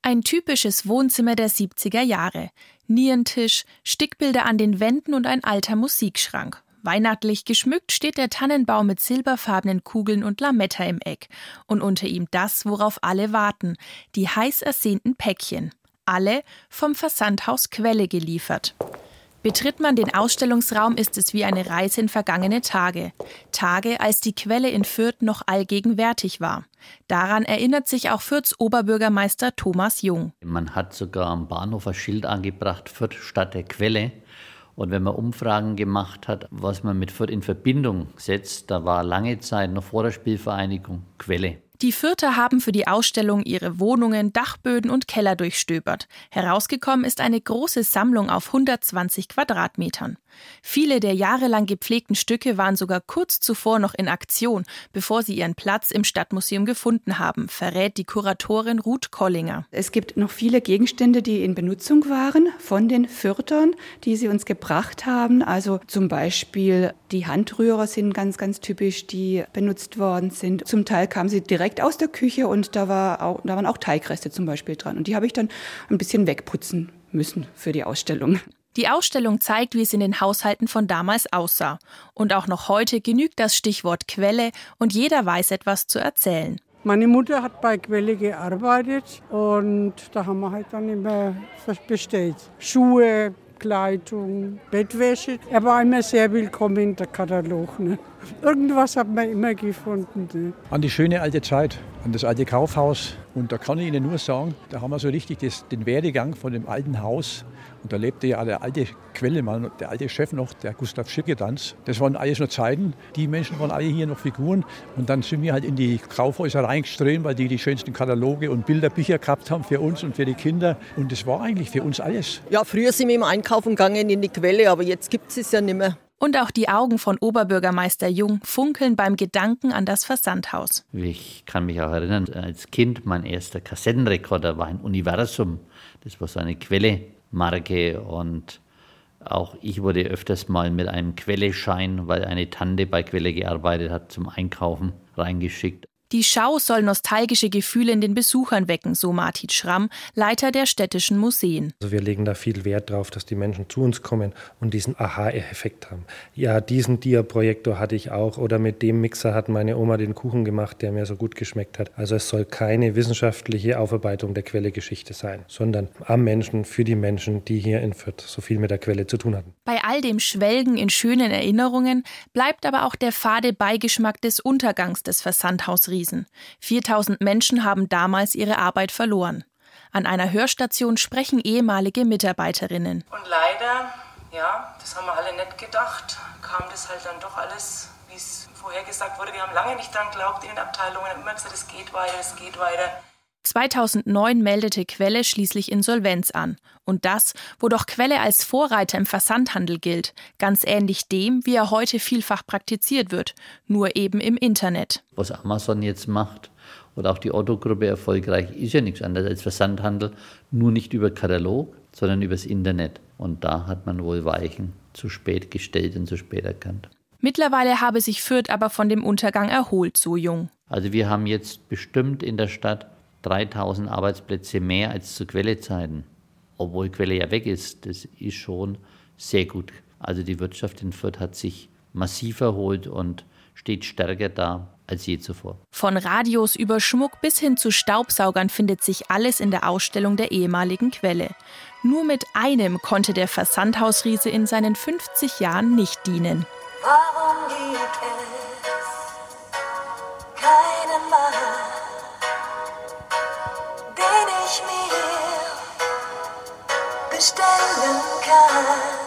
Ein typisches Wohnzimmer der 70er Jahre. Nierentisch, Stickbilder an den Wänden und ein alter Musikschrank. Weihnachtlich geschmückt steht der Tannenbaum mit silberfarbenen Kugeln und Lametta im Eck. Und unter ihm das, worauf alle warten, die heiß ersehnten Päckchen. Alle vom Versandhaus Quelle geliefert. Betritt man den Ausstellungsraum, ist es wie eine Reise in vergangene Tage. Tage, als die Quelle in Fürth noch allgegenwärtig war. Daran erinnert sich auch Fürths Oberbürgermeister Thomas Jung. Man hat sogar am Bahnhof ein Schild angebracht, Fürth statt der Quelle. Und wenn man Umfragen gemacht hat, was man mit Fürth in Verbindung setzt, da war lange Zeit, noch vor der Spielvereinigung, Quelle. Die Fürther haben für die Ausstellung ihre Wohnungen, Dachböden und Keller durchstöbert. Herausgekommen ist eine große Sammlung auf 120 Quadratmetern. Viele der jahrelang gepflegten Stücke waren sogar kurz zuvor noch in Aktion, bevor sie ihren Platz im Stadtmuseum gefunden haben, verrät die Kuratorin Ruth Kollinger. Es gibt noch viele Gegenstände, die in Benutzung waren von den Fürthern, die sie uns gebracht haben. Also zum Beispiel die Handrührer sind ganz, ganz typisch, die benutzt worden sind. Zum Teil kamen sie direkt aus der Küche und da waren auch Teigreste zum Beispiel dran. Und die habe ich dann ein bisschen wegputzen müssen für die Ausstellung. Die Ausstellung zeigt, wie es in den Haushalten von damals aussah. Und auch noch heute genügt das Stichwort Quelle und jeder weiß etwas zu erzählen. Meine Mutter hat bei Quelle gearbeitet und da haben wir halt dann immer bestellt. Schuhe, Kleidung, Bettwäsche. Er war immer sehr willkommen in der Katalog. Ne? Irgendwas hat man immer gefunden. Ne? An die schöne alte Zeit, an das alte Kaufhaus. Und da kann ich Ihnen nur sagen, da haben wir so richtig den Werdegang von dem alten Haus. Und da lebte ja der alte Quellemann, der alte Chef noch, der Gustav Schickedanz. Das waren alles nur Zeiten. Die Menschen waren alle hier noch Figuren. Und dann sind wir halt in die Kaufhäuser reingeströmt, weil die schönsten Kataloge und Bilderbücher gehabt haben für uns und für die Kinder. Und das war eigentlich für uns alles. Ja, früher sind wir im Einkaufen gegangen in die Quelle, aber jetzt gibt es ja nicht mehr. Und auch die Augen von Oberbürgermeister Jung funkeln beim Gedanken an das Versandhaus. Ich kann mich auch erinnern, als Kind, mein erster Kassettenrekorder war ein Universum. Das war so eine Quelle-Marke und auch ich wurde öfters mal mit einem Quelle-Schein, weil eine Tante bei Quelle gearbeitet hat, zum Einkaufen reingeschickt. Die Schau soll nostalgische Gefühle in den Besuchern wecken, so Martin Schramm, Leiter der städtischen Museen. Also wir legen da viel Wert drauf, dass die Menschen zu uns kommen und diesen Aha-Effekt haben. Ja, diesen Dia-Projektor hatte ich auch oder mit dem Mixer hat meine Oma den Kuchen gemacht, der mir so gut geschmeckt hat. Also es soll keine wissenschaftliche Aufarbeitung der Quelle-Geschichte sein, sondern am Menschen, für die Menschen, die hier in Fürth so viel mit der Quelle zu tun hatten. Bei all dem Schwelgen in schönen Erinnerungen bleibt aber auch der fade Beigeschmack des Untergangs des Versandhausriesen. 4000 Menschen haben damals ihre Arbeit verloren. An einer Hörstation sprechen ehemalige Mitarbeiterinnen. Und leider, ja, das haben wir alle nicht gedacht, kam das halt dann doch alles, wie es vorher gesagt wurde. Wir haben lange nicht dran geglaubt in den Abteilungen, haben immer gesagt, es geht weiter, es geht weiter. 2009 meldete Quelle schließlich Insolvenz an. Und das, wo doch Quelle als Vorreiter im Versandhandel gilt, ganz ähnlich dem, wie er heute vielfach praktiziert wird, nur eben im Internet. Was Amazon jetzt macht oder auch die Otto-Gruppe erfolgreich, ist ja nichts anderes als Versandhandel, nur nicht über Katalog, sondern übers Internet. Und da hat man wohl Weichen zu spät gestellt und zu spät erkannt. Mittlerweile habe sich Fürth aber von dem Untergang erholt, so Jung. Also wir haben jetzt bestimmt in der Stadt 3000 Arbeitsplätze mehr als zu Quellezeiten. Obwohl Quelle ja weg ist, das ist schon sehr gut. Also die Wirtschaft in Fürth hat sich massiv erholt und steht stärker da als je zuvor. Von Radios über Schmuck bis hin zu Staubsaugern findet sich alles in der Ausstellung der ehemaligen Quelle. Nur mit einem konnte der Versandhausriese in seinen 50 Jahren nicht dienen. Warum gibt es keinen Mann, den ich mir bestellen kann?